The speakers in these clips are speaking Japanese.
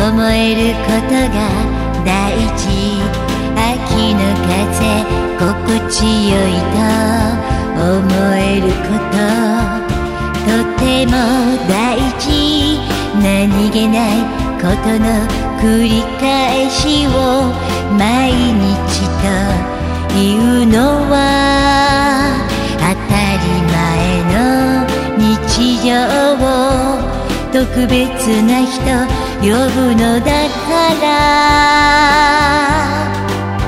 思えることが大事。秋の風心地よいと思えること、とても大事。何気ないことの繰り返しを毎日というのは当たり前の日常を特別な人呼ぶのだから。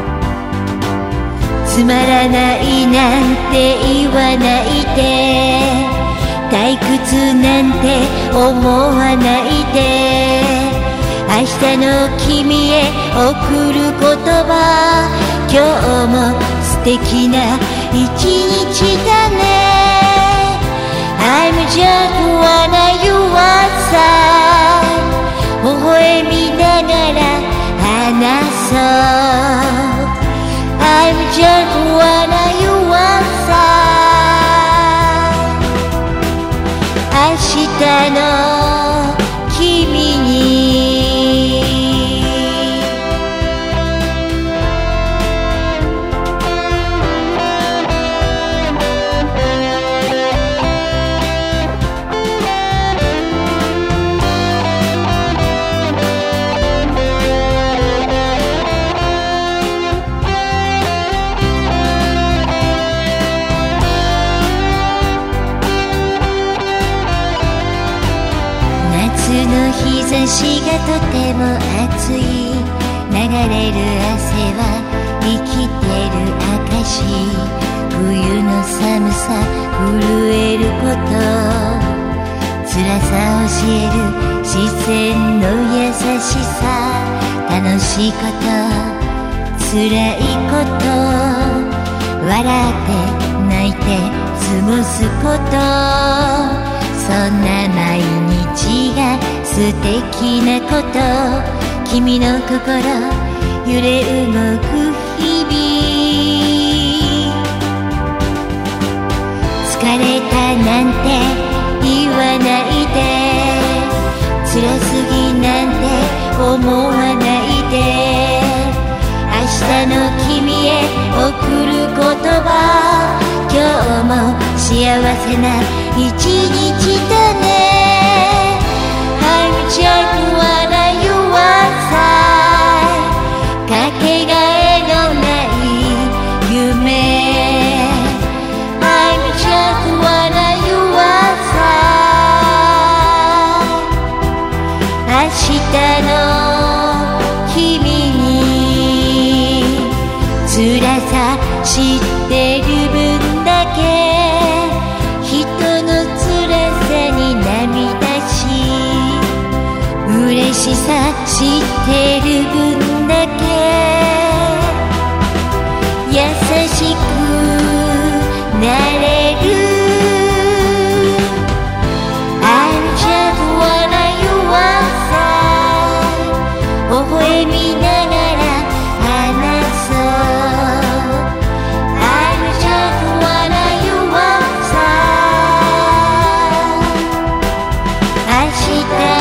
つまらないなんて言わないで、退屈なんて思わないで、明日の君へ送る言葉、今日も素敵な一日だね。 I'm just wanna your side、 微笑みながら話そう。 I'm just wanna your side、 明日の君に夏の日差しがとても暑い。流れる汗は生きてる証。冬の寒さ震えること、辛さ教える視線の優しさ。楽しいこと、辛いこと、笑って泣いて過ごすこと、そんな毎日が素敵なこと。君の心揺れ動く日々、疲れたなんて言わないで、辛すぎなんて思わないで、明日の君へ送る言葉、今日も幸せな一日だね。 I'm just wanna your side、 かけがえのない夢。 I'm just wanna your side、 明日の君に辛さ知ってる分だけ、人の辛さに涙し、嬉しさ知ってる分だけ優しくなれる。 I'm just wanna your side、 微笑みながら話そう。 I'm just wanna your side、 明日